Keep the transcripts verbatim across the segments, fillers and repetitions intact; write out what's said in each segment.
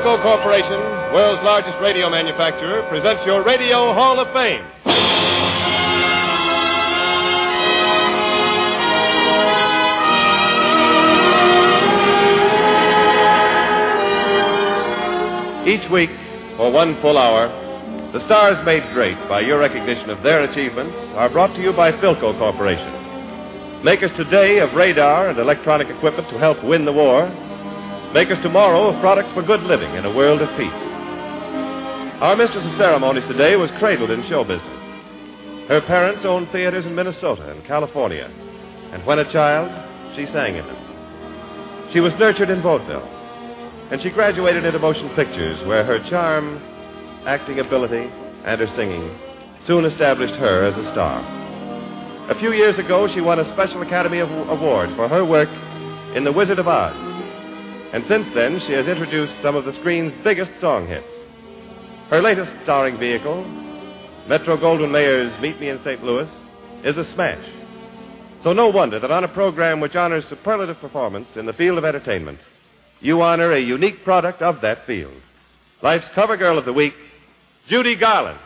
Philco Corporation, world's largest radio manufacturer, presents your Radio Hall of Fame. Each week, for one full hour, the stars made great by your recognition of their achievements are brought to you by Philco Corporation. Makers today of radar and electronic equipment to help win the war. Makers tomorrow of products for good living in a world of peace. Our mistress of ceremonies today was cradled in show business. Her parents owned theaters in Minnesota and California, and when a child, she sang in them. She was nurtured in vaudeville, and she graduated into motion pictures where her charm, acting ability, and her singing soon established her as a star. A few years ago, she won a Special Academy Award for her work in The Wizard of Oz. And since then, she has introduced some of the screen's biggest song hits. Her latest starring vehicle, Metro-Goldwyn-Mayer's Meet Me in Saint Louis, is a smash. So no wonder that on a program which honors superlative performance in the field of entertainment, you honor a unique product of that field. Life's cover girl of the week, Judy Garland.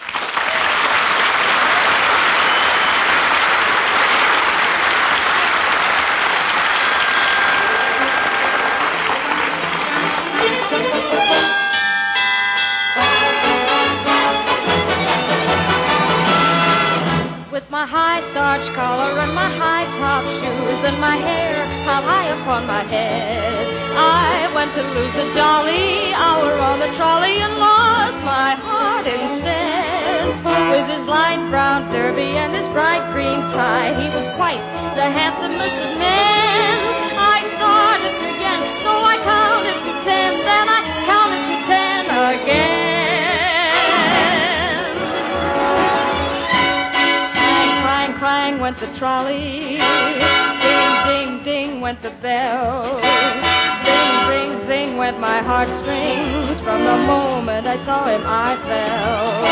And my hair held high upon my head, I went to lose a jolly hour on the trolley and lost my heart instead. With his light brown derby and his bright green tie, he was quite the handsomest of men. I started again, so I counted to ten, then I counted to ten again. Clang, clang, clang went the trolley. Went the bell. Zing, ring, zing went my heartstrings. From the moment I saw him, I fell.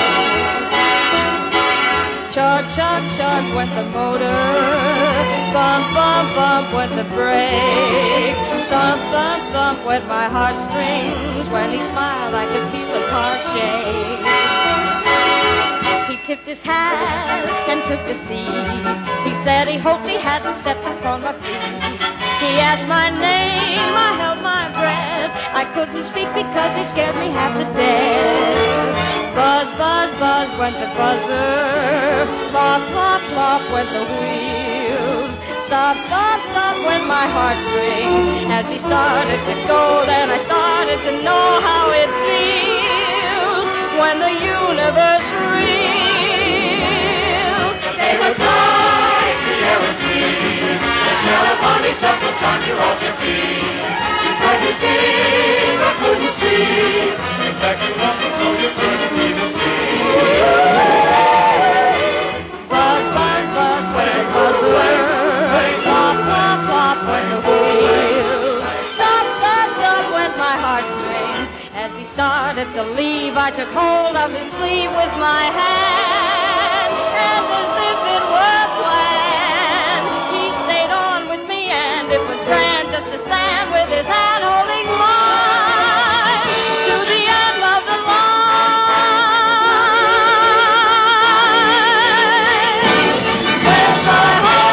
Chug, chug, chug went the motor. Bump, bump, bump went the brake. Thump, thump, thump went my heartstrings. When he smiled, I could feel his heart shake. He tipped his hat and took the seat. He said he hoped he hadn't stepped upon my feet. He asked my name, I held my breath. I couldn't speak because he scared me half to death. Buzz, buzz, buzz went the buzzer. Plop, plop, plop went the wheels. Stop, stop, stop went my heartstrings. As he started to go, then I started to know how it feels when the universe reels. They were bright, the air was clean. California shuffle time you off your feet. You tried to see, but couldn't see. Exactly what you told you couldn't even see. Buzz, buzz, buzz, when it buzzes. Plop, plop, plop, when the wheels. Stop, stop, stop, went my heartstrings. As he started to leave, I took hold of his sleeve with my hand. And as if it were planned, it was grand just to stand with his hand holding mine to the end of the line. With my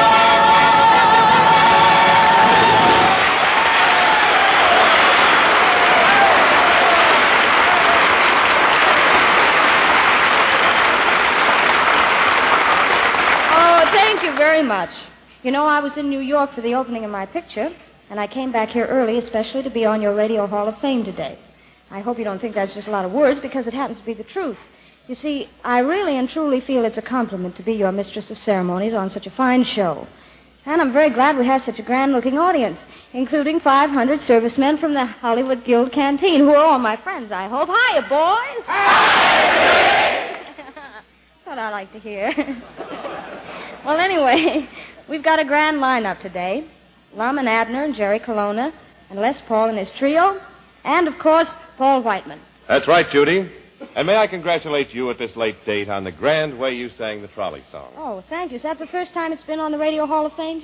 Oh, thank you very much. You know, I was in New York for the opening of my picture, and I came back here early especially to be on your Radio Hall of Fame today. I hope you don't think that's just a lot of words, because it happens to be the truth. You see, I really and truly feel it's a compliment to be your mistress of ceremonies on such a fine show. And I'm very glad we have such a grand-looking audience, including five hundred servicemen from the Hollywood Guild Canteen, who are all my friends, I hope. Hiya, boys! Hi! What I like to hear. Well, anyway, we've got a grand lineup today. Lum and Abner and Jerry Colonna and Les Paul and his trio, and, of course, Paul Whiteman. That's right, Judy. And may I congratulate you at this late date on the grand way you sang the trolley song. Oh, thank you. Is that the first time it's been on the Radio Hall of Fame, Jimmy?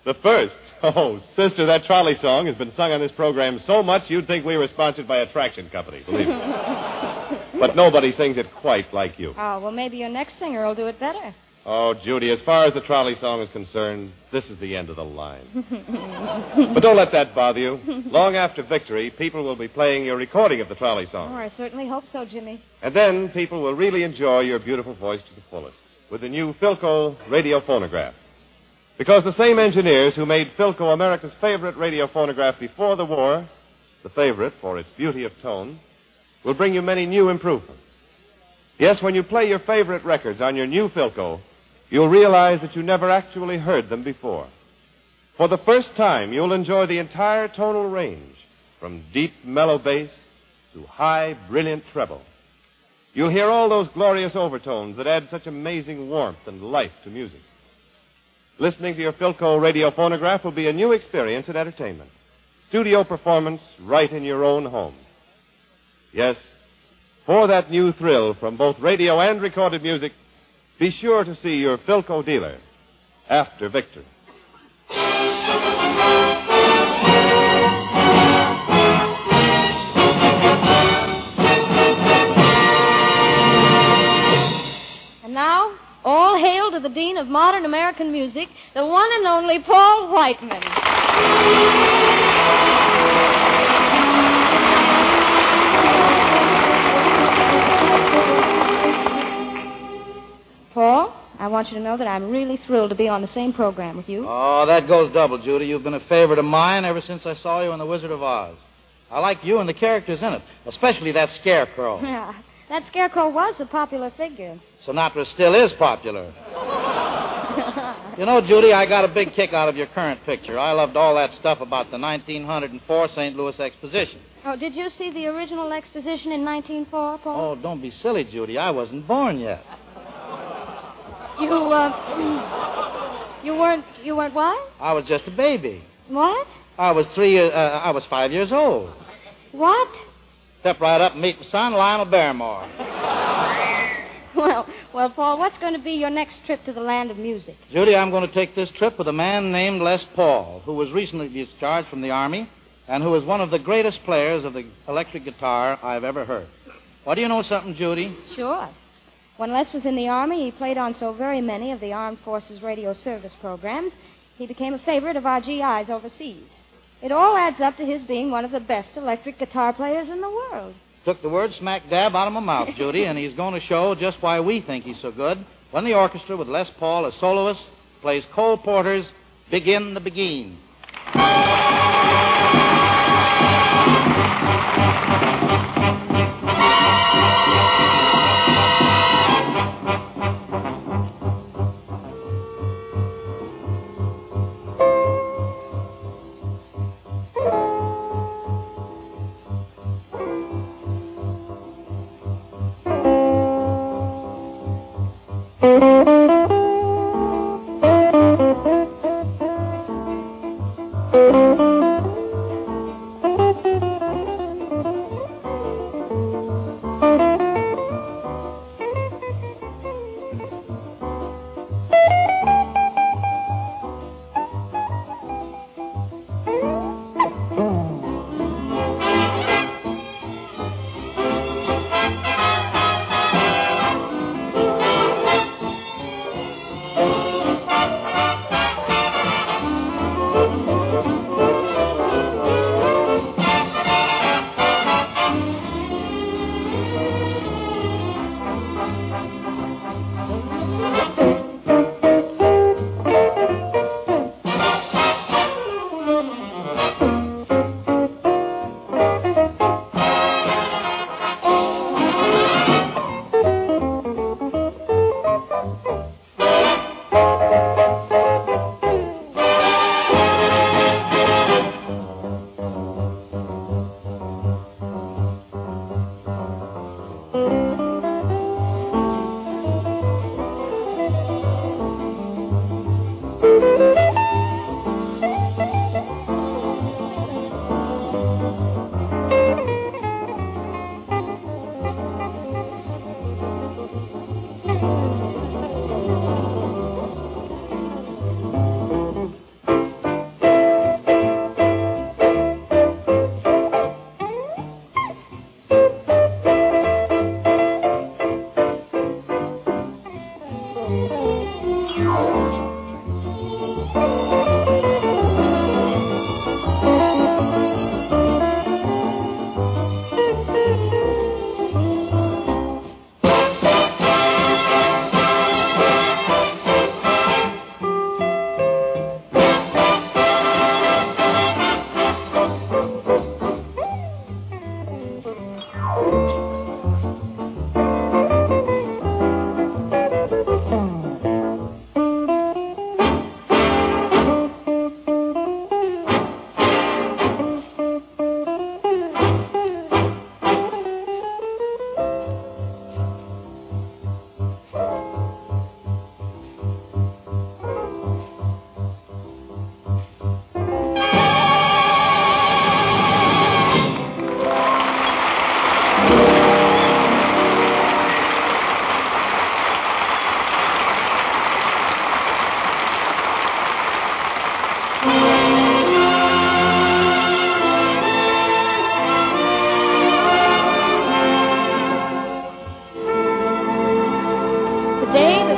The first? Oh, sister, that trolley song has been sung on this program so much you'd think we were sponsored by a traction company, believe me. But nobody sings it quite like you. Oh, well, maybe your next singer will do it better. Oh, Judy, as far as the trolley song is concerned, this is the end of the line. But don't let that bother you. Long after victory, people will be playing your recording of the trolley song. Oh, I certainly hope so, Jimmy. And then people will really enjoy your beautiful voice to the fullest with the new Philco radio phonograph. Because the same engineers who made Philco America's favorite radio phonograph before the war, the favorite for its beauty of tone, will bring you many new improvements. Yes, when you play your favorite records on your new Philco, you'll realize that you never actually heard them before. For the first time, you'll enjoy the entire tonal range, from deep, mellow bass to high, brilliant treble. You'll hear all those glorious overtones that add such amazing warmth and life to music. Listening to your Philco radio phonograph will be a new experience in entertainment. Studio performance right in your own home. Yes, for that new thrill from both radio and recorded music, be sure to see your Philco dealer after victory. And now, all hail to the Dean of Modern American Music, the one and only Paul Whiteman. Paul, I want you to know that I'm really thrilled to be on the same program with you. Oh, that goes double, Judy. You've been a favorite of mine ever since I saw you in The Wizard of Oz. I like you and the characters in it, especially that scarecrow. Yeah, that scarecrow was a popular figure. Sinatra still is popular. You know, Judy, I got a big kick out of your current picture. I loved all that stuff about the nineteen oh four Saint Louis Exposition. Oh, did you see the original exposition in nineteen oh four, Paul? Oh, don't be silly, Judy. I wasn't born yet. You, uh... You weren't... You weren't what? I was just a baby. What? I was three years... Uh, I was five years old. What? Step right up and meet my son, Lionel Barrymore. Well, well, Paul, what's going to be your next trip to the land of music? Judy, I'm going to take this trip with a man named Les Paul, who was recently discharged from the Army and who is one of the greatest players of the electric guitar I've ever heard. Well, do you know something, Judy? Sure. When Les was in the Army, he played on so very many of the Armed Forces radio service programs, he became a favorite of our G Is overseas. It all adds up to his being one of the best electric guitar players in the world. Took the word smack dab out of my mouth, Judy, and he's going to show just why we think he's so good when the orchestra with Les Paul as soloist plays Cole Porter's Begin the Begin.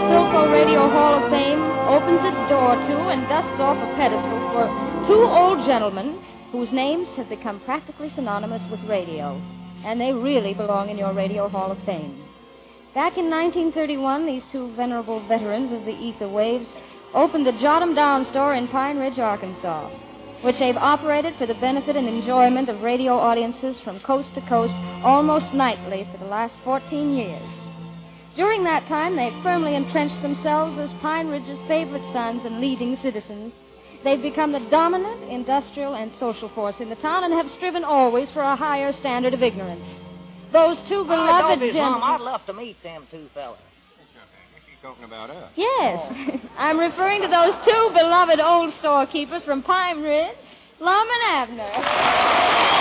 Philco Radio Hall of Fame opens its door to and dusts off a pedestal for two old gentlemen whose names have become practically synonymous with radio, and they really belong in your Radio Hall of Fame. Back in nineteen thirty-one, these two venerable veterans of the ether waves opened the Jot 'em Down store in Pine Ridge, Arkansas, which they've operated for the benefit and enjoyment of radio audiences from coast to coast almost nightly for the last fourteen years. During that time, they've firmly entrenched themselves as Pine Ridge's favorite sons and leading citizens. They've become the dominant industrial and social force in the town and have striven always for a higher standard of ignorance. Those two beloved gentlemen... gentlemen... I'd love to meet them two fellas. She's talking about us. Yes. I'm referring to those two beloved old storekeepers from Pine Ridge, Lum and Abner.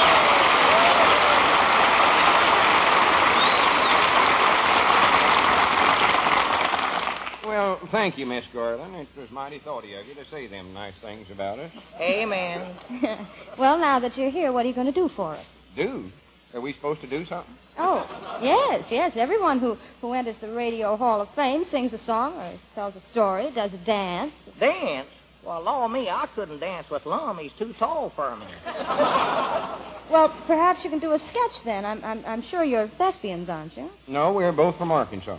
Well, thank you, Miss Garland. It was mighty thoughty of you to say them nice things about us. Amen. Well, now that you're here, what are you going to do for us? Do? Are we supposed to do something? Oh, yes, yes. Everyone who, who enters the Radio Hall of Fame sings a song or tells a story, does a dance. Dance? Well, law me, I couldn't dance with Lum. He's too tall for me. Well, perhaps you can do a sketch then. I'm, I'm, I'm sure you're thespians, aren't you? No, we're both from Arkansas.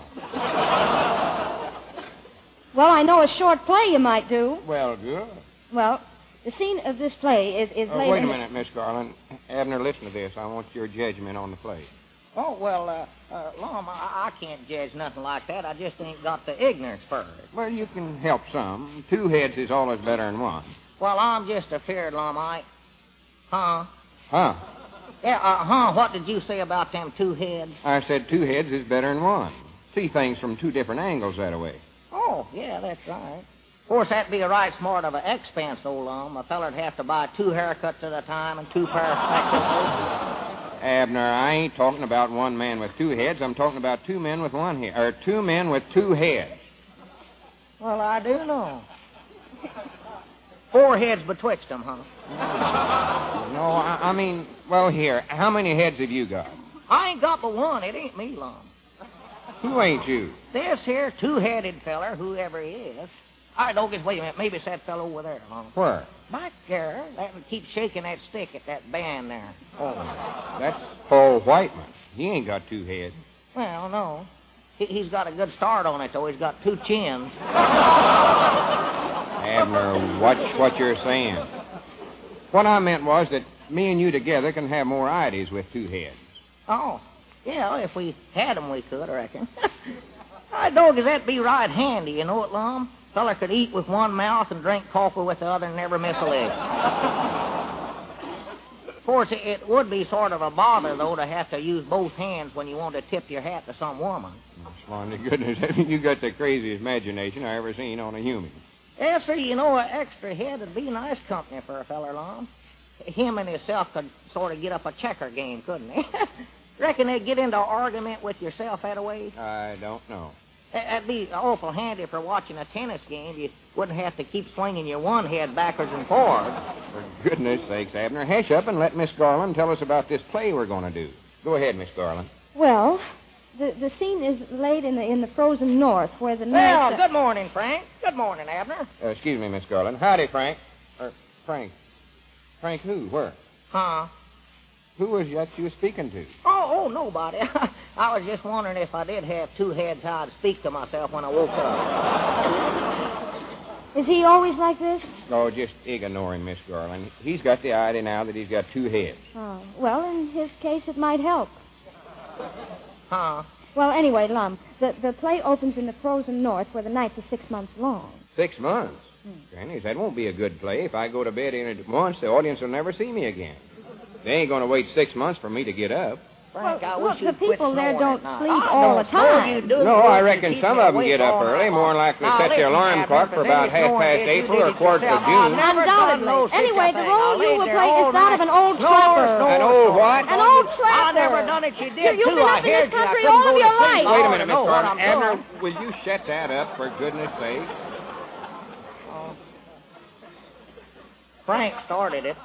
Well, I know a short play you might do. Well, good. Well, the scene of this play is... is Uh, laid wait a in minute, Miss Garland. Abner, listen to this. I want your judgment on the play. Oh, well, uh, uh, Lum, I, I can't judge nothing like that. I just ain't got the ignorance for it. Well, you can help some. Two heads is always better than one. Well, I'm just afeard, Lum, I... Huh? Huh? Yeah, uh, huh, what did you say about them two heads? I said two heads is better than one. See things from two different angles that way. Oh, yeah, that's right. Of course, that'd be a right smart of an expense, old Lum. A feller'd have to buy two haircuts at a time and two pair of spectacles. Abner, I ain't talking about one man with two heads. I'm talking about two men with one head. Or two men with two heads. Well, I do know. Four heads betwixt them, huh? No, I, I mean, well, here, how many heads have you got? I ain't got but one. It ain't me, Lum. Who ain't you? This here two-headed feller, whoever he is. All right, Doggies, wait a minute. Maybe it's that fellow over there, Lum. Where? Back there. That would keep shaking that stick at that band there. Oh, that's Paul Whiteman. He ain't got two heads. Well, no. He, he's got a good start on it, though. He's got two chins. Abner, watch what you're saying. What I meant was that me and you together can have more ideas with two heads. Oh, yeah, if we had them, we could, I reckon. I Doggies, that'd be right handy, you know it, Lum? Feller could eat with one mouth and drink coffee with the other and never miss a leg. Of course, it, it would be sort of a bother, though, to have to use both hands when you want to tip your hat to some woman. My goodness, you got the craziest imagination I ever seen on a human. Yeah, sir, you know, an extra head would be nice company for a feller, Lum. Him and himself could sort of get up a checker game, couldn't he? Reckon they'd get into an argument with yourself that way? I don't know. That'd be awful handy for watching a tennis game. You wouldn't have to keep swinging your one head backwards and forwards. For goodness sakes, Abner, hush up and let Miss Garland tell us about this play we're going to do. Go ahead, Miss Garland. Well, the the scene is laid in the in the frozen north, where the Well, night... good morning, Frank. Good morning, Abner. Uh, excuse me, Miss Garland. Howdy, Frank. Or, Frank. Frank who? Where? Huh? Who was that you were speaking to? Oh, oh, nobody. I was just wondering if I did have two heads, how I'd speak to myself when I woke up. Is he always like this? Oh, just ignore him, Miss Garland. He's got the idea now that he's got two heads. Oh, well, in his case, it might help. Huh? Well, anyway, Lum, the, the play opens in the frozen north, where the nights are six months long. Six months? Hmm. Granny, that won't be a good play. If I go to bed in it once, the audience will never see me again. They ain't going to wait six months for me to get up. Frank, I well, wish look, the you'd people quit there snoring don't at sleep night. all I the don't know time. you do. No, I reckon Keep some me of them awake get up all early. night More long. likely Now, set their listen, alarm Abner, clock for pretend about it's half no past idea you April did or it quarter to yourself. June. I've never done no such Anyway, a the thing. role I you laid will there play all is that of night. an old Snore, trapper. snore, An old snore. what? An old I trapper. never done it. You did, You- you've too. been I up in this heard you. I country couldn't all go of to your sleep. life. I Wait a ought minute, to know Miss what Garland. I'm Abner, doing. will you shut that up, for goodness sake? Frank started it.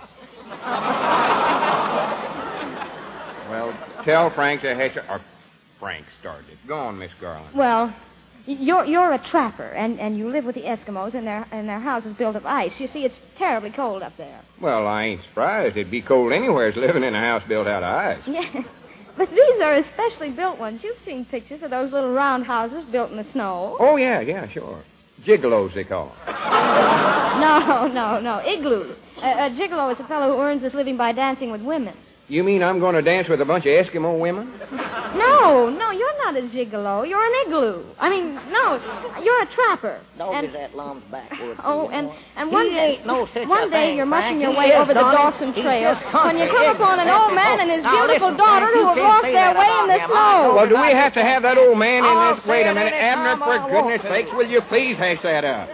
Well, tell Frank to hush up. Or Frank started. Go on, Miss Garland. Well, You're you're a trapper, and, and you live with the Eskimos, and their and their house is built of ice. You see, it's terribly cold up there. Well, I ain't surprised. It'd be cold anywhere living in a house built out of ice. Yeah, but these are especially built ones. You've seen pictures of those little round houses built in the snow. Oh, yeah, yeah, sure. Gigolos, they call them. No, no, no. Igloos. A, a gigolo is a fellow who earns his living by dancing with women. You mean I'm going to dance with a bunch of Eskimo women? No, no, you're not a gigolo. You're an igloo. I mean, no, you're a trapper. Dog and, is that Lum's backwoods. Oh, and, and one he day, ain't no such one a day thing, you're mushing Frank. your He way is, over the Donnie. Dawson He's Trail just when you come country upon an ignorant. old man and his Now, beautiful listen, daughter Frank, who you have can't lost say their that way in about the him. I snow. know Well, do we I have to just- have that old man in I'll this? Wait say a it minute, any Abner, time for I goodness want to. sakes, will you please hash that up?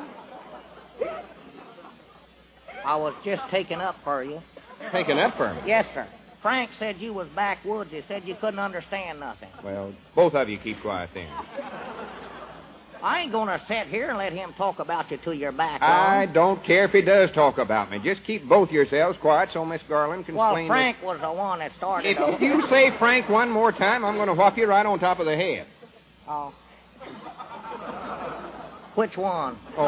I was just taking up for you. Taking up for me. Yes, sir. Frank said you was backwoods. He said you couldn't understand nothing. Well, both of you keep quiet then. I ain't going to sit here and let him talk about you till you're back. I Lum. don't care if he does talk about me. Just keep both yourselves quiet so Miss Garland can Well, explain Frank was the one that started. If the- you say Frank one more time, I'm going to whop you right on top of the head. Oh. Which one? Oh.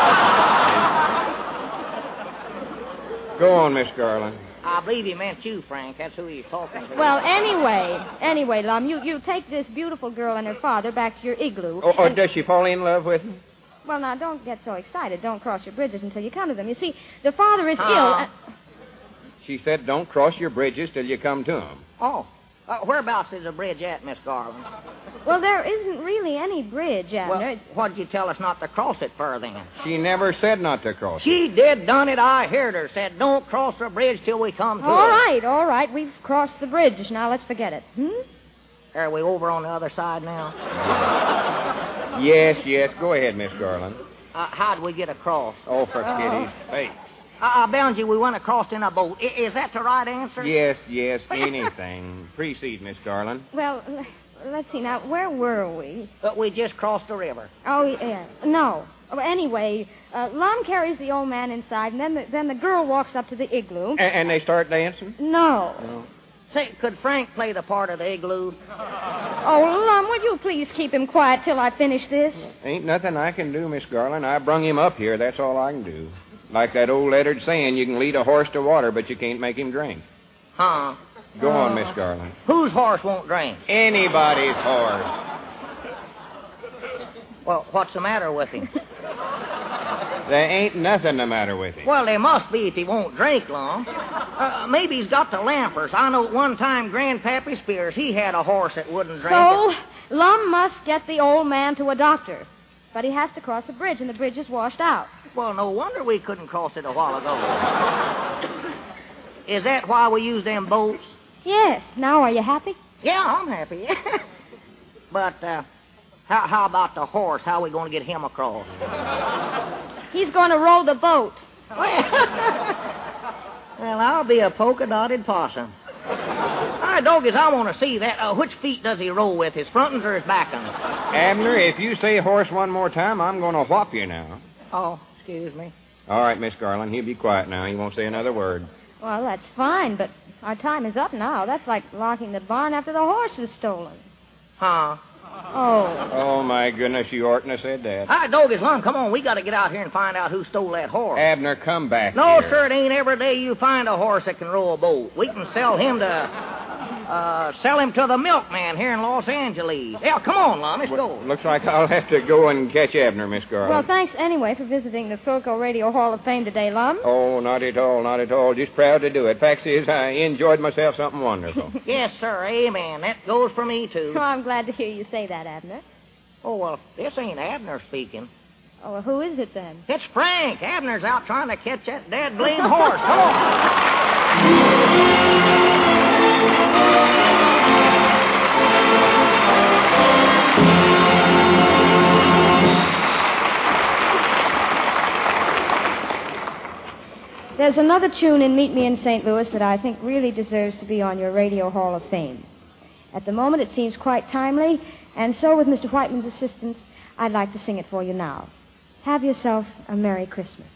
Go on, Miss Garland. I believe he meant you, Frank. That's who he's talking to. Well, anyway, anyway, Lum, you, you take this beautiful girl and her father back to your igloo. Or, or and- does she fall in love with him? Well, now, don't get so excited. Don't cross your bridges until you come to them. You see, the father is Huh? ill. And... She said, don't cross your bridges till you come to him. Oh. Uh, whereabouts is the bridge at, Miss Garland? Well, there isn't really any bridge, Abner. Well, what'd you tell us not to cross it for, then? She never said not to cross it. She did done it. I heard her. Said, don't cross the bridge till we come to All it. right, all right. We've crossed the bridge. Now let's forget it. Hmm? Are we over on the other side now? Yes, yes. Go ahead, Miss Garland. Uh, how'd we get across? Oh, for Oh. kitty's sake. Uh, I bound you we went across in a boat. I- is that the right answer? Yes, yes, anything. Proceed, Miss Garland. Well, l- let's see. Now, where were we? But we just crossed the river. Oh, yeah. No. Oh, anyway, uh, Lum carries the old man inside, and then the, then the girl walks up to the igloo. A- and they start dancing? No. No. Say, could Frank play the part of the igloo? Oh, Lum, would you please keep him quiet till I finish this? Ain't nothing I can do, Miss Garland. I brung him up here. That's all I can do. Like that old lettered saying, you can lead a horse to water, but you can't make him drink. Huh? Go on, Miss Garland. Whose horse won't drink? Anybody's horse. Well, what's the matter with him? There ain't nothing the matter with him. Well, there must be if he won't drink long. Uh, maybe he's got the lampers. I know at one time Grandpappy Spears, he had a horse that wouldn't drink. So, Lum must get the old man to a doctor. But he has to cross a bridge, and the bridge is washed out. Well, no wonder we couldn't cross it a while ago. Is that why we use them boats? Yes. Now, are you happy? Yeah, I'm happy. But uh, how, how about the horse? How are we going to get him across? He's going to roll the boat. Well, I'll be a polka-dotted possum. All right, doggies, I want to see that. Uh, which feet does he roll with, his front ones or his back ones? Abner, if you say horse one more time, I'm going to whop you now. Oh, excuse me. All right, Miss Garland, he'll be quiet now. He won't say another word. Well, that's fine, but our time is up now. That's like locking the barn after the horse is stolen. Huh? Oh. Oh, my goodness, you oughtn't have said that. All right, doggies, Lum, come on. We got to get out here and find out who stole that horse. Abner, come back No, here. sir, it ain't every day you find a horse that can row a boat. We can sell him to, uh, sell him to the milkman here in Los Angeles. Yeah, come on, Lum, let's Well, go. looks like I'll have to go and catch Abner, Miss Well, Garland. thanks anyway for visiting the Philco Radio Hall of Fame today, Lum. Oh, not at all, not at all. Just proud to do it. Fact is, I enjoyed myself something wonderful. Yes, sir, amen. That goes for me, too. Oh, I'm glad to hear you say that, Abner. Oh, well, this ain't Abner speaking. Oh, well, who is it then? It's Frank. Abner's out trying to catch that dead blame horse. Come on. There's another tune in Meet Me in Saint Louis that I think really deserves to be on your Radio Hall of Fame. At the moment, it seems quite timely, and so with Mister Whiteman's assistance, I'd like to sing it for you now. Have yourself a Merry Christmas.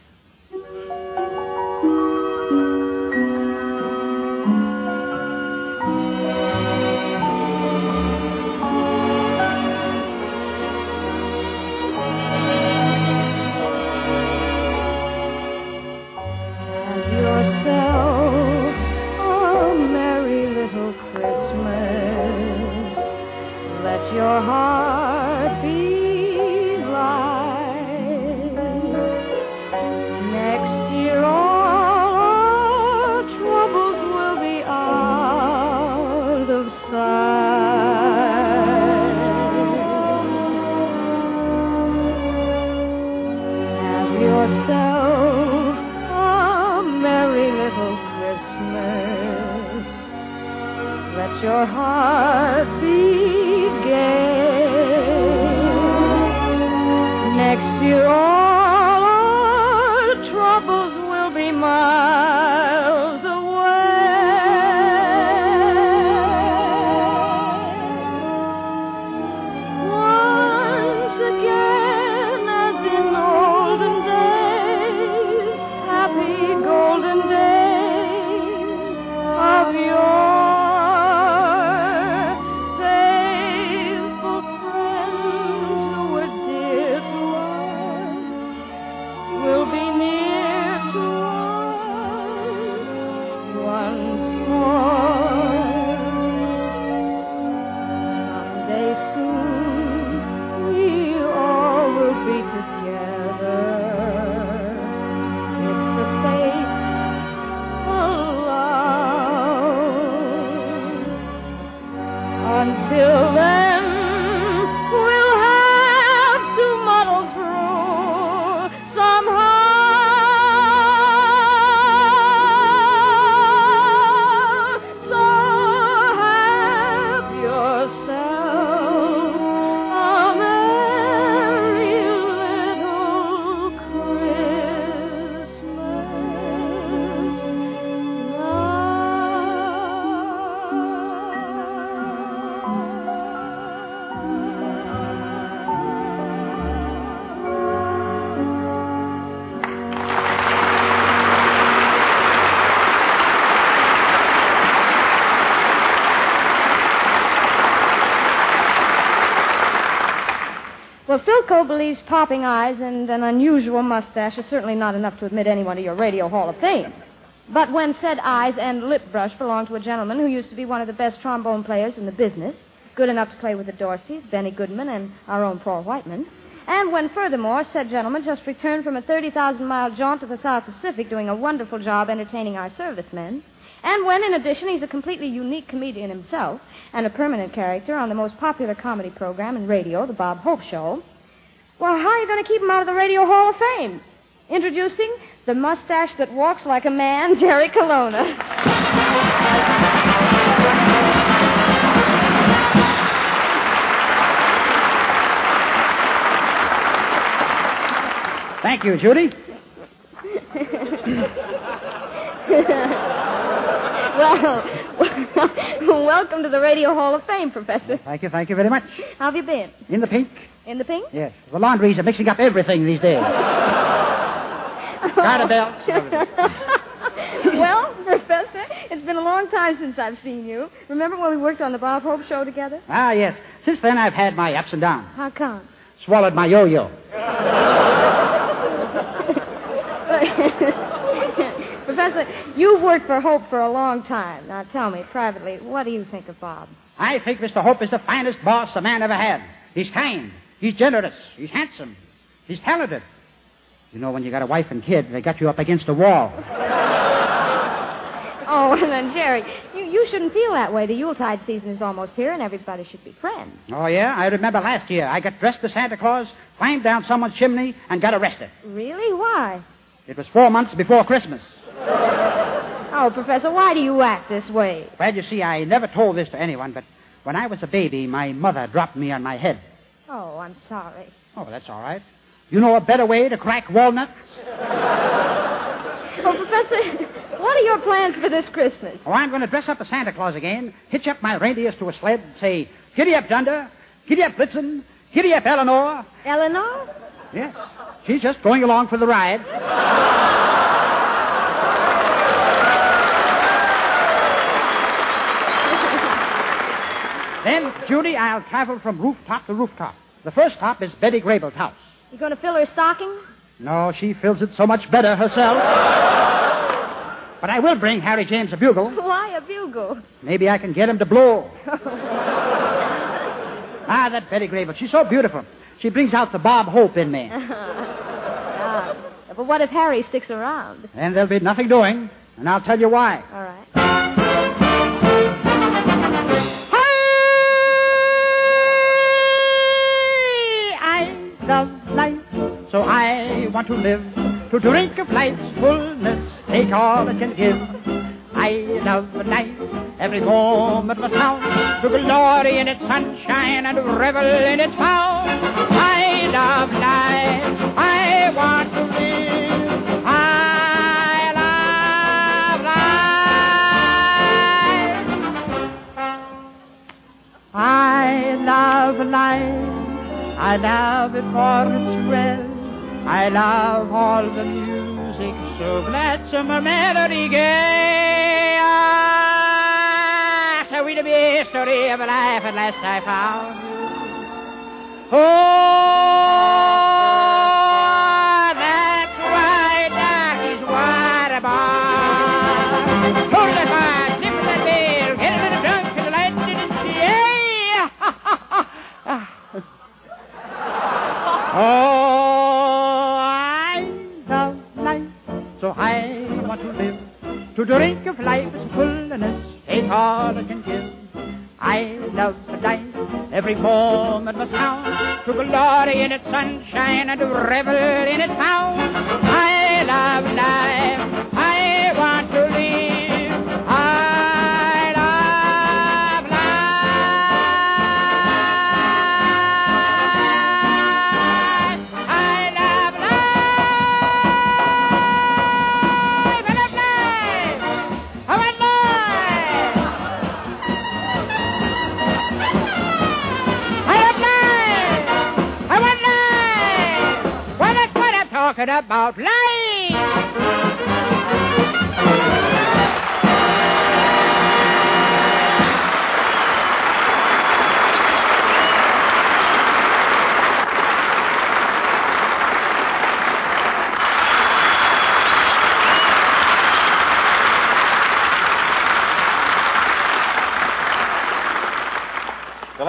Philco believes popping eyes and an unusual mustache is certainly not enough to admit anyone to your Radio Hall of Fame. But when said eyes and lip brush belong to a gentleman who used to be one of the best trombone players in the business, good enough to play with the Dorseys, Benny Goodman, and our own Paul Whiteman, and when, furthermore, said gentleman just returned from a thirty thousand mile jaunt to the South Pacific doing a wonderful job entertaining our servicemen, and when, in addition, he's a completely unique comedian himself and a permanent character on the most popular comedy program in radio, The Bob Hope Show, well, how are you going to keep him out of the Radio Hall of Fame? Introducing the mustache that walks like a man, Jerry Colonna. Thank you, Judy. Well, welcome to the Radio Hall of Fame, Professor. Thank you, thank you very much. How have you been? In the pink? In the pink? Yes. The laundries are mixing up everything these days. Got a belt. Well, Professor, it's been a long time since I've seen you. Remember when we worked on the Bob Hope Show together? Ah, yes. Since then, I've had my ups and downs. How come? Swallowed my yo-yo. Professor, you've worked for Hope for a long time. Now tell me, privately, what do you think of Bob? I think Mister Hope is the finest boss a man ever had. He's kind. He's generous. He's handsome. He's talented. You know, when you got a wife and kid, they got you up against a wall. Oh, and then, Jerry, you, you shouldn't feel that way. The Yuletide season is almost here, and everybody should be friends. Oh, yeah? I remember last year I got dressed as Santa Claus, climbed down someone's chimney, and got arrested. Really? Why? It was four months before Christmas. Oh, Professor, why do you act this way? Well, you see, I never told this to anyone, but when I was a baby, my mother dropped me on my head. Oh, I'm sorry. Oh, that's all right. You know a better way to crack walnuts? Oh, Professor, what are your plans for this Christmas? Oh, I'm going to dress up as Santa Claus again, hitch up my reindeers to a sled, and say, giddy up, Dunder, giddy up, Blitzen, giddy up, Eleanor. Eleanor? Yes. She's just going along for the ride. Then, Judy, I'll travel from rooftop to rooftop. The first top is Betty Grable's house. You going to fill her stocking? No, she fills it so much better herself. But I will bring Harry James a bugle. Why a bugle? Maybe I can get him to blow. Ah, that Betty Grable, she's so beautiful. She brings out the Bob Hope in me. Ah, but what if Harry sticks around? And there'll be nothing doing, and I'll tell you why. All right. Of life, so I want to live, to drink of life's fullness, take all it can give. I love life, every moment must count, to glory in its sunshine and revel in its power. I love life, I want to live, I love life. I love life. I love it for its thrill. I love all the music so gladsome a melody gay. Ah, so it'll be a story of a life at last I found you. Oh, that's right, that is what about. Hold that fire, nip that veil, get a little drunk and the light didn't see. Oh, I love life, so I want to live, to drink of life's fullness, take all it can give. I love life, every moment must count, to glory in its sunshine and to revel in its power. I love life, I want to live, I love life, I love life, I love life, I want life, I love life, I want life. Well, that's what I'm talking about, life.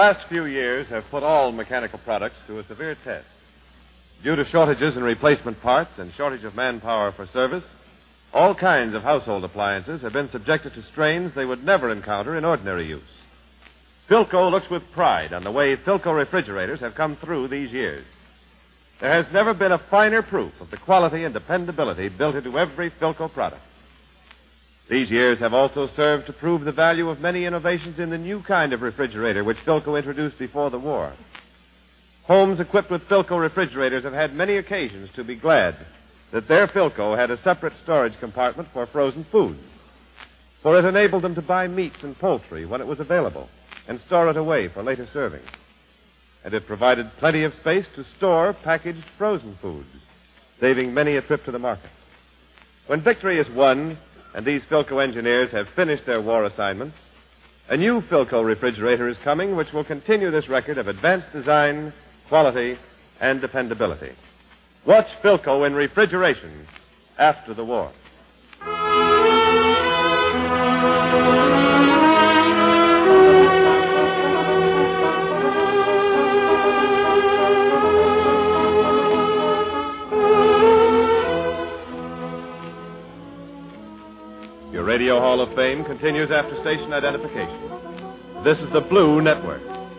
last few years have put all mechanical products to a severe test. Due to shortages in replacement parts and shortage of manpower for service, all kinds of household appliances have been subjected to strains they would never encounter in ordinary use. Philco looks with pride on the way Philco refrigerators have come through these years. There has never been a finer proof of the quality and dependability built into every Philco product. These years have also served to prove the value of many innovations in the new kind of refrigerator which Philco introduced before the war. Homes equipped with Philco refrigerators have had many occasions to be glad that their Philco had a separate storage compartment for frozen foods, for it enabled them to buy meats and poultry when it was available and store it away for later serving. And it provided plenty of space to store packaged frozen foods, saving many a trip to the market. When victory is won and these Philco engineers have finished their war assignments, a new Philco refrigerator is coming which will continue this record of advanced design, quality, and dependability. Watch Philco in refrigeration after the war. Your Radio Hall of Fame continues after station identification. This is the Blue Network.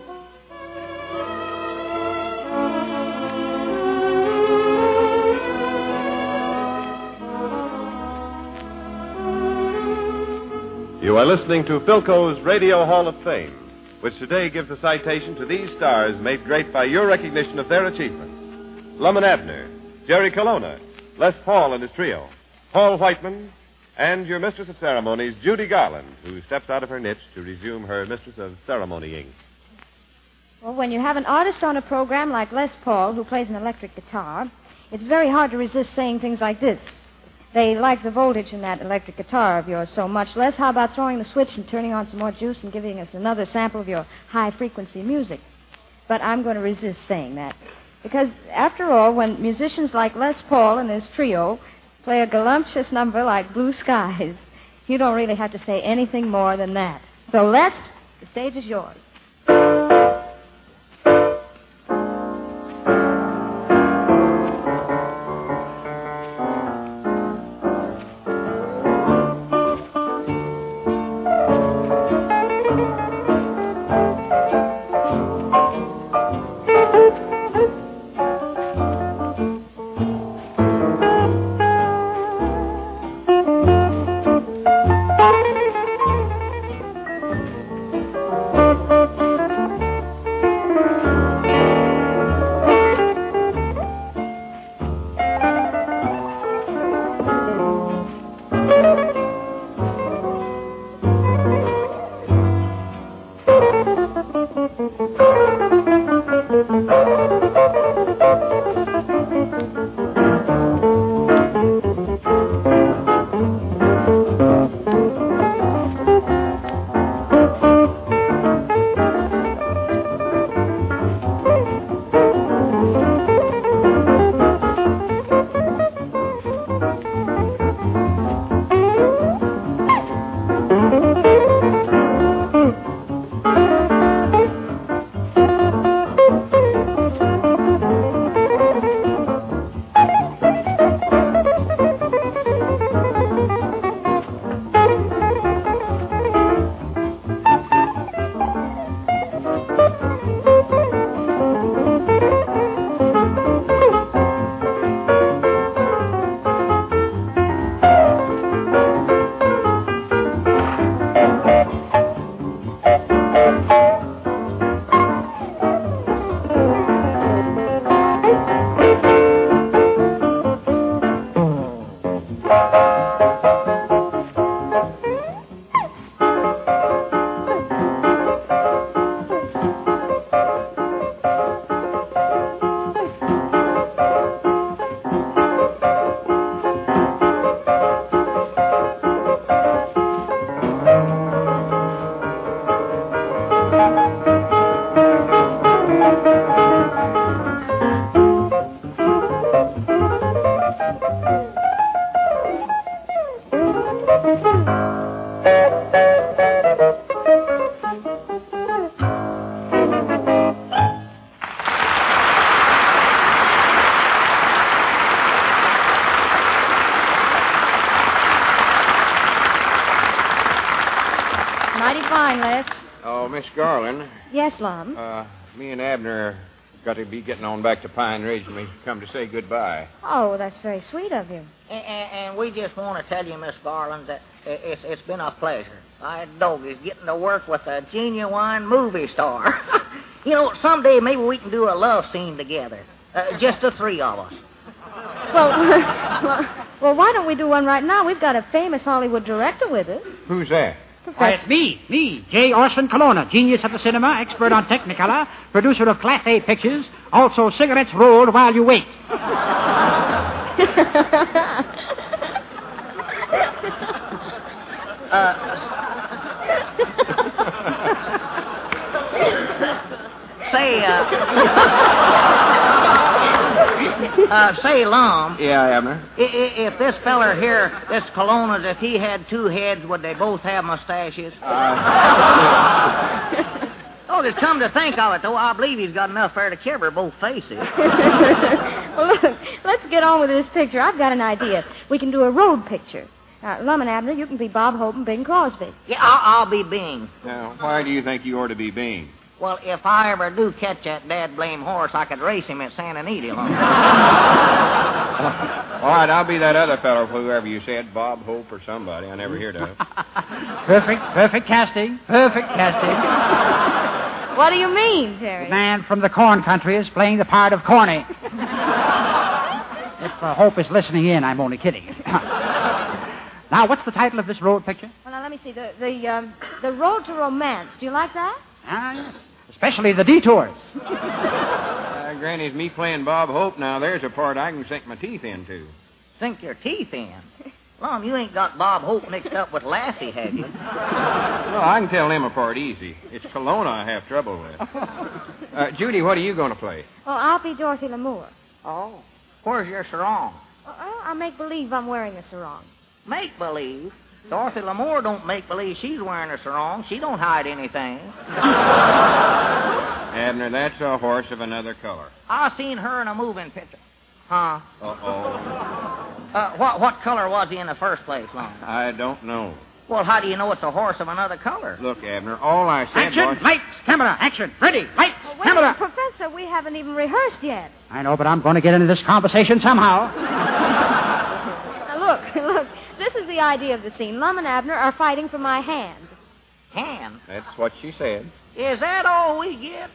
You are listening to Philco's Radio Hall of Fame, which today gives a citation to these stars made great by your recognition of their achievements. Lum and Abner, Jerry Colonna, Les Paul and his trio, Paul Whiteman, and your mistress of ceremonies, Judy Garland, who steps out of her niche to resume her mistress of ceremonying. Well, when you have an artist on a program like Les Paul, who plays an electric guitar, it's very hard to resist saying things like this. They like the voltage in that electric guitar of yours so much. Les, how about throwing the switch and turning on some more juice and giving us another sample of your high-frequency music? But I'm going to resist saying that. Because, after all, when musicians like Les Paul and his trio play a voluptuous number like Blue Skies, you don't really have to say anything more than that. So, Les, the stage is yours. Mighty fine, Les. Oh, Miss Garland. Yes, Lum. Uh, me and Abner got to be getting on back to Pine Ridge, and we come to say goodbye. Oh, that's very sweet of you. And, and, and we just want to tell you, Miss Garland, that it's, it's been a pleasure. I dog is getting to work with a genuine movie star. You know, someday maybe we can do a love scene together. Uh, just the three of us. Well, well, well, why don't we do one right now? We've got a famous Hollywood director with us. Who's that? Why, it's me, me, J. Orson Colonna, genius of the cinema, expert on Technicolor, producer of Class A pictures, also cigarettes rolled while you wait. uh, say, uh... Uh, say, Lum. Yeah, Abner. I- I- if this feller here, this Colonna's, if he had two heads, would they both have mustaches? Uh, oh, just come to think of it, though, I believe he's got enough there to cover both faces. Well, look, let's get on with this picture. I've got an idea. We can do a road picture. Uh, Lum and Abner, you can be Bob Hope and Bing Crosby. Yeah, I'll, I'll be Bing. now, why do you think you ought to be Bing? Well, if I ever do catch that dad blame horse, I could race him at Santa Anita. All right, I'll be that other fellow, whoever you said, Bob Hope or somebody I never heard of. Perfect, perfect casting, perfect casting. What do you mean, Terry? The man from the corn country is playing the part of Corny. If uh, Hope is listening in, I'm only kidding. Now, what's the title of this road picture? Well, now, let me see. The, the, um, the Road to Romance. Do you like that? Ah, yes. Especially the detours. Uh, Granny's me playing Bob Hope now. There's a part I can sink my teeth into. Sink your teeth in? Lum, you ain't got Bob Hope mixed up with Lassie, have you? Well, I can tell them apart easy. It's Colonna I have trouble with. Uh, Judy, what are you going to play? Well, I'll be Dorothy Lamour. Oh. Where's your sarong? Well, I'll make believe I'm wearing a sarong. Make believe? Dorothy Lamour don't make believe she's wearing a sarong. She don't hide anything. Abner, that's a horse of another color. I seen her in a moving picture. Huh? Uh-oh. Uh, what what color was he in the first place, Lum? I don't know. Well, how do you know it's a horse of another color? Look, Abner, all I said Action, was... lights, camera, action, ready, lights, Well, wait a camera. minute, Professor, we haven't even rehearsed yet. I know, but I'm going to get into this conversation somehow. Now, look, look, this is the idea of the scene. Lum and Abner are fighting for my hand. Hand? That's what she said. Is that all we get?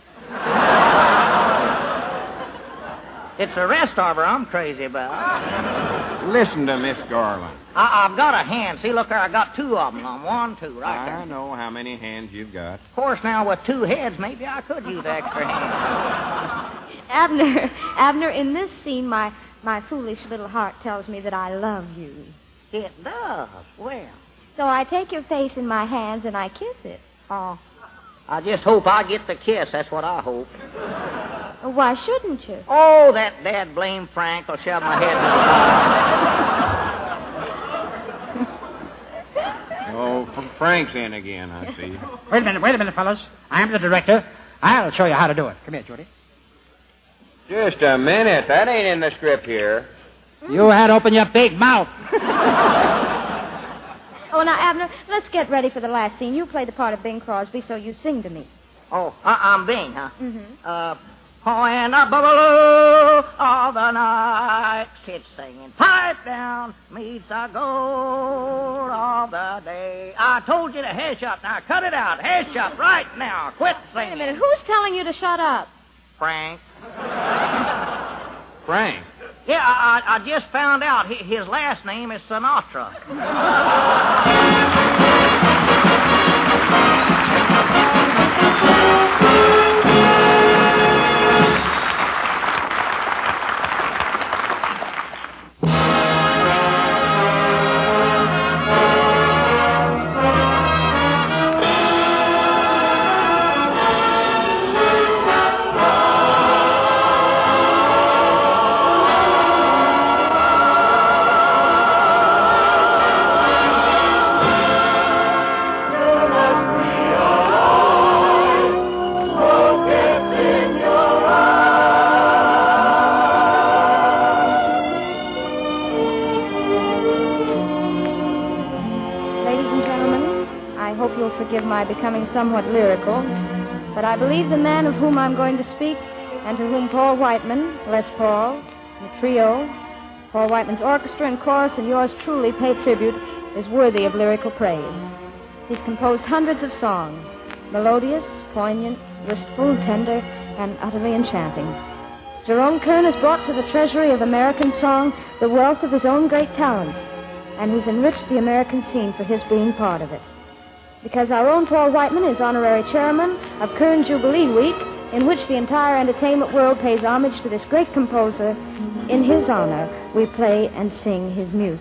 It's the rest of her I'm crazy about. Listen to Miss Garland. I, I've got a hand. See, look there, I got two of them. On one, two, right there. I know how many hands you've got. Of course, now with two heads, maybe I could use the extra hand. Abner, Abner, in this scene, my, my foolish little heart tells me that I love you. It does. Well, So I take your face in my hands and I kiss it. oh, I just hope I get the kiss. That's what I hope. Why shouldn't you? Oh, that dad blame Frank will shove my head in the Oh, F- Frank's in again, I see. Wait a minute, wait a minute, fellas. I'm the director. I'll show you how to do it. Come here, Judy. Just a minute. That ain't in the script here. You had open your big mouth. Oh, now, Abner, let's get ready for the last scene. You play the part of Bing Crosby, so you sing to me. Oh, I- I'm Bing, huh? Mm-hmm. Uh, oh, and a bubble of the night sits singing, pipe down meets the gold of the day. I told you to hush up. Now, cut it out. Hush up right now. Quit singing. Wait a minute. Who's telling you to shut up? Frank. Frank. Yeah, I, I I just found out hi- his last name is Sinatra. forgive my becoming somewhat lyrical, but I believe the man of whom I'm going to speak, and to whom Paul Whiteman, Les Paul, the trio, Paul Whiteman's orchestra and chorus, and yours truly pay tribute, is worthy of lyrical praise. He's composed hundreds of songs, melodious, poignant, wistful, tender, and utterly enchanting. Jerome Kern has brought to the treasury of American song the wealth of his own great talent, and he's enriched the American scene for his being part of it. Because our own Paul Whiteman is honorary chairman of Kern Jubilee Week, in which the entire entertainment world pays homage to this great composer, in his honor, we play and sing his music.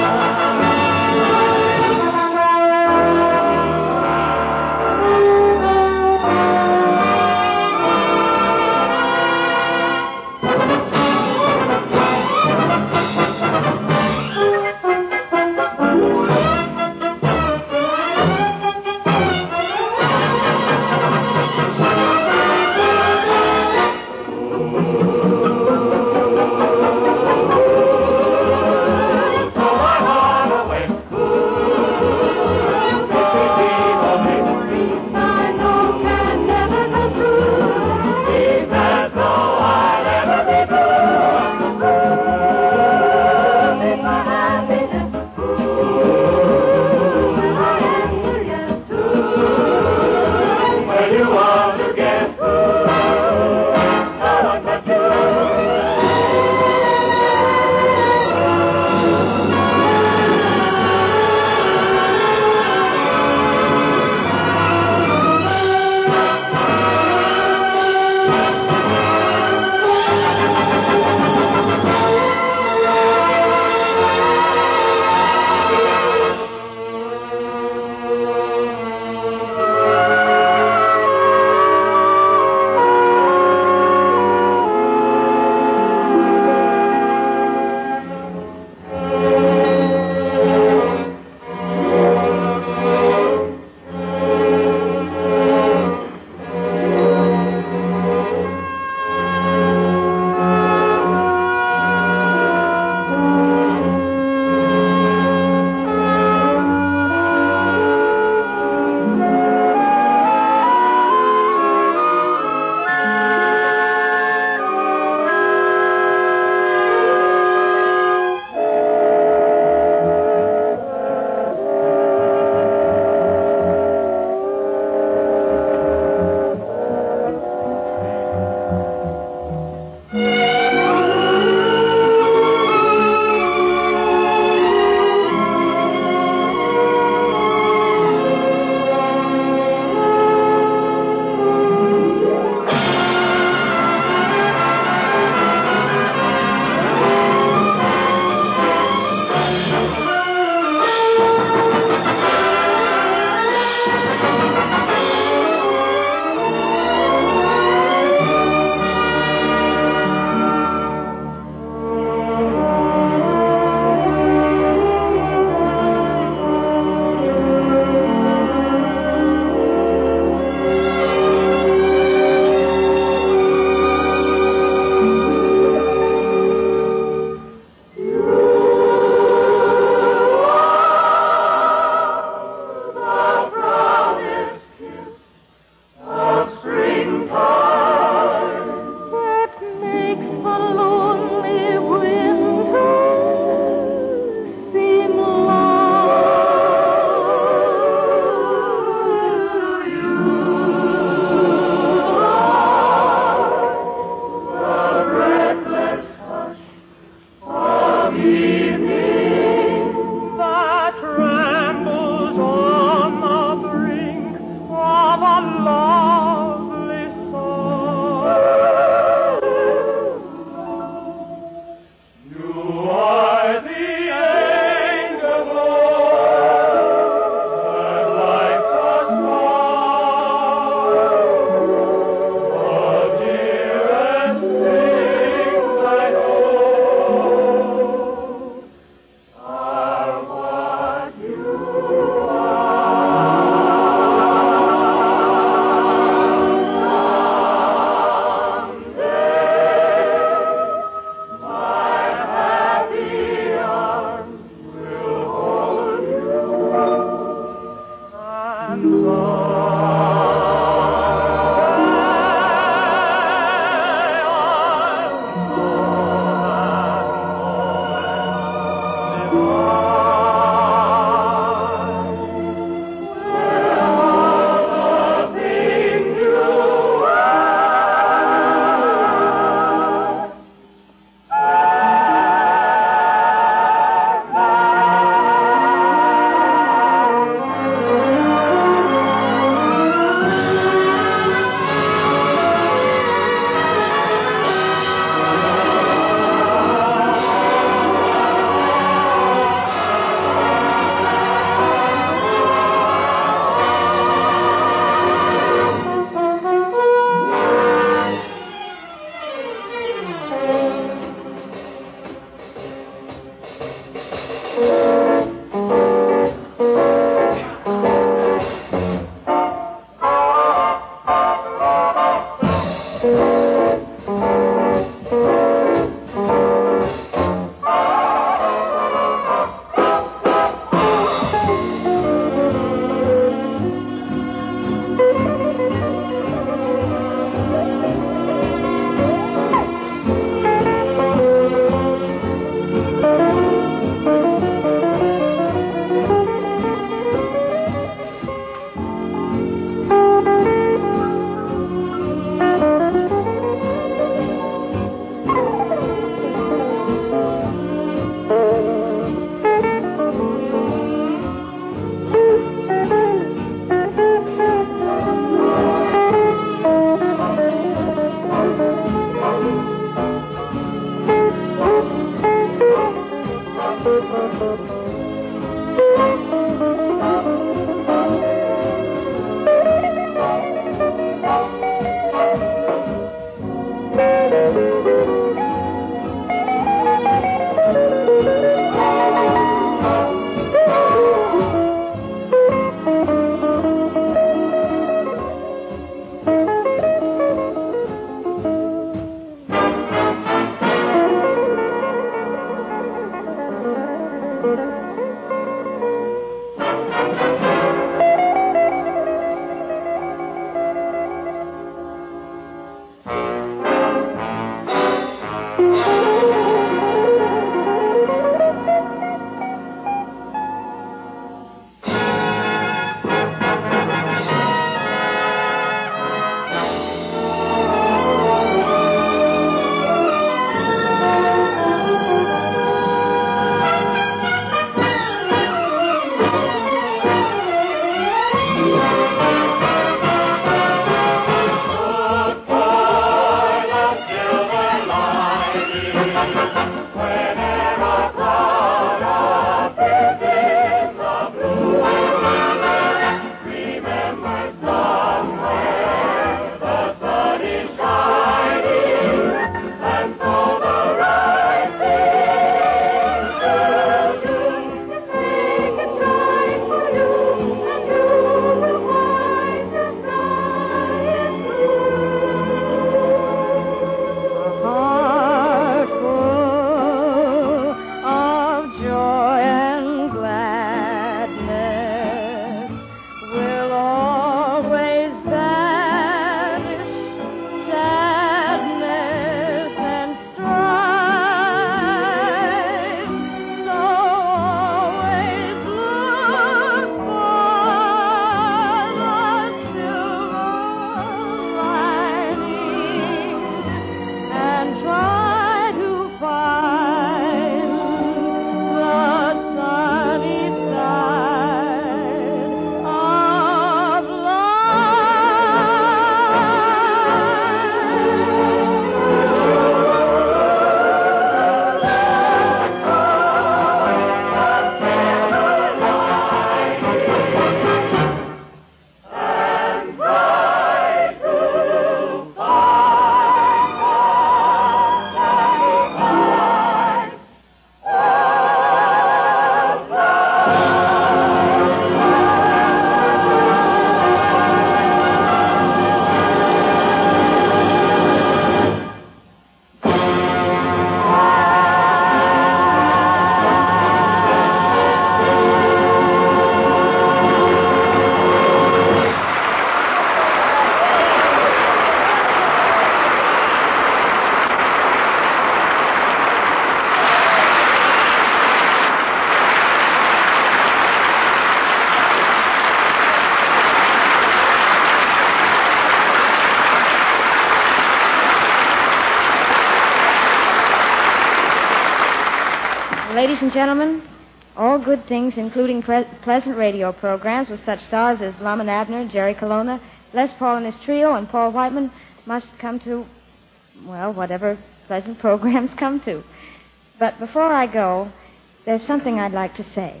Ladies and gentlemen, all good things, including pre- pleasant radio programs with such stars as Lum and Abner, Jerry Colonna, Les Paul and his trio, and Paul Whiteman, must come to, well, whatever pleasant programs come to. But before I go, there's something I'd like to say.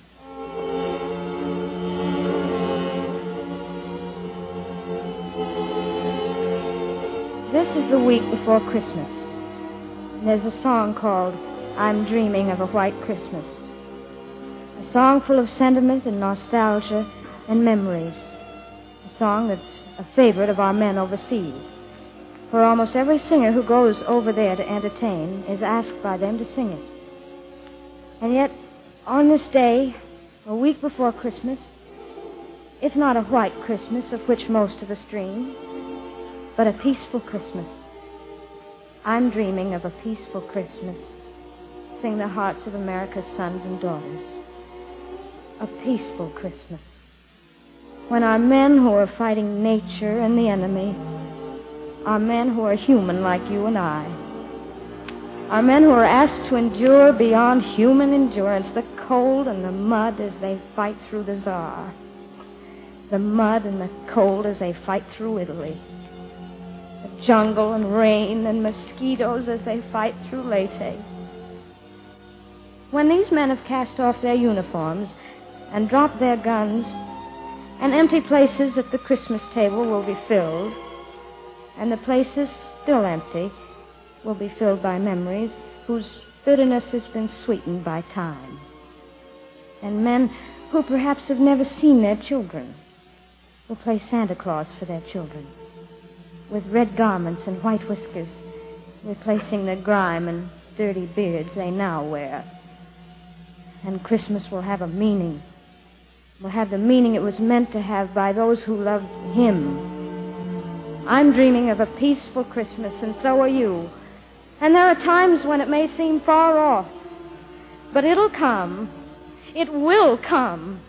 This is the week before Christmas. There's a song called I'm Dreaming of a White Christmas. A song full of sentiment and nostalgia and memories. A song that's a favorite of our men overseas. For almost every singer who goes over there to entertain is asked by them to sing it. And yet, on this day, a week before Christmas, it's not a white Christmas of which most of us dream, but a peaceful Christmas. I'm dreaming of a peaceful Christmas. Sing the hearts of America's sons and daughters. A peaceful Christmas. When our men who are fighting nature and the enemy are men who are human like you and I. Are men who are asked to endure beyond human endurance the cold and the mud as they fight through the Tsar. The mud and the cold as they fight through Italy. The jungle and rain and mosquitoes as they fight through Leyte. When these men have cast off their uniforms and dropped their guns, and empty places at the Christmas table will be filled, and the places still empty will be filled by memories whose bitterness has been sweetened by time. And men who perhaps have never seen their children will play Santa Claus for their children, with red garments and white whiskers, replacing the grime and dirty beards they now wear. And Christmas will have a meaning, will have the meaning it was meant to have by those who loved Him. I'm dreaming of a peaceful Christmas, and so are you. And there are times when it may seem far off. But it'll come. It will come.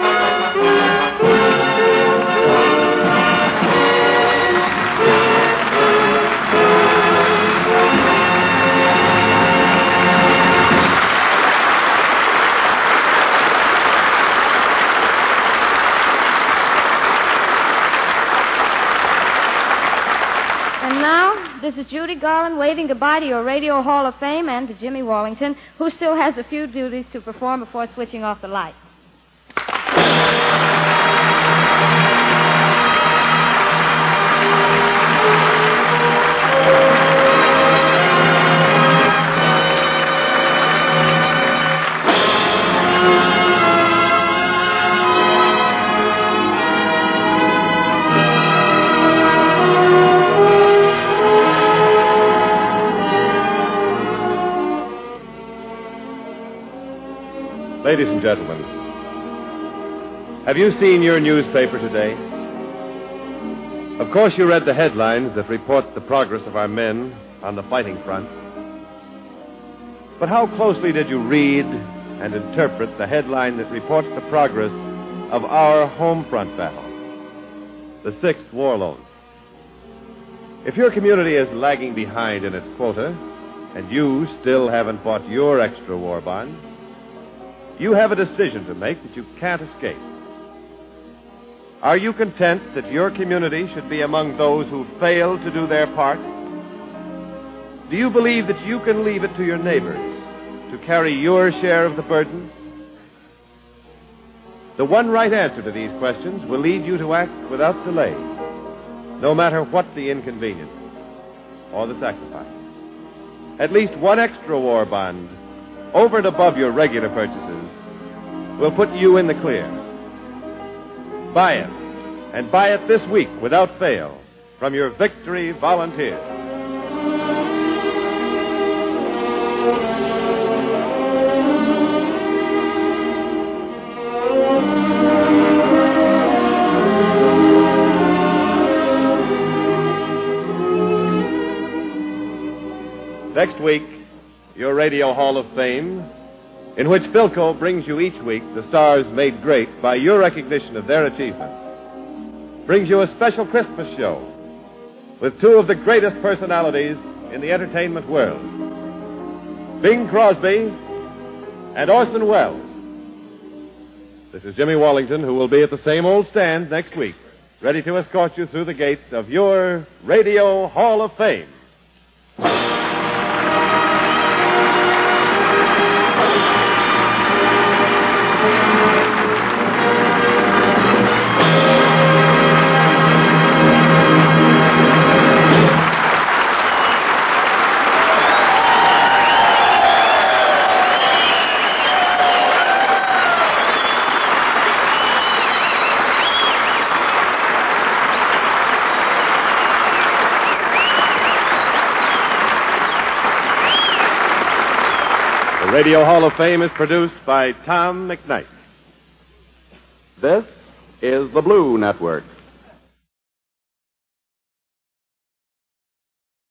And now, this is Judy Garland waving goodbye to your Radio Hall of Fame and to Jimmy Wallington, who still has a few duties to perform before switching off the lights. Ladies and gentlemen, have you seen your newspaper today? Of course, you read the headlines that report the progress of our men on the fighting front. But how closely did you read and interpret the headline that reports the progress of our home front battle, the Sixth War Loan? If your community is lagging behind in its quota, and you still haven't bought your extra war bond, you have a decision to make that you can't escape. Are you content that your community should be among those who fail to do their part? Do you believe that you can leave it to your neighbors to carry your share of the burden? The one right answer to these questions will lead you to act without delay, no matter what the inconvenience or the sacrifice. At least one extra war bond over and above your regular purchases will put you in the clear. Buy it, and buy it this week without fail from your Victory Volunteers. Next week, your Radio Hall of Fame, in which Philco brings you each week the stars made great by your recognition of their achievements, brings you a special Christmas show with two of the greatest personalities in the entertainment world, Bing Crosby and Orson Welles. This is Jimmy Wallington, who will be at the same old stand next week, ready to escort you through the gates of your Radio Hall of Fame. The Radio Hall of Fame is produced by Tom McKnight. This is the Blue Network.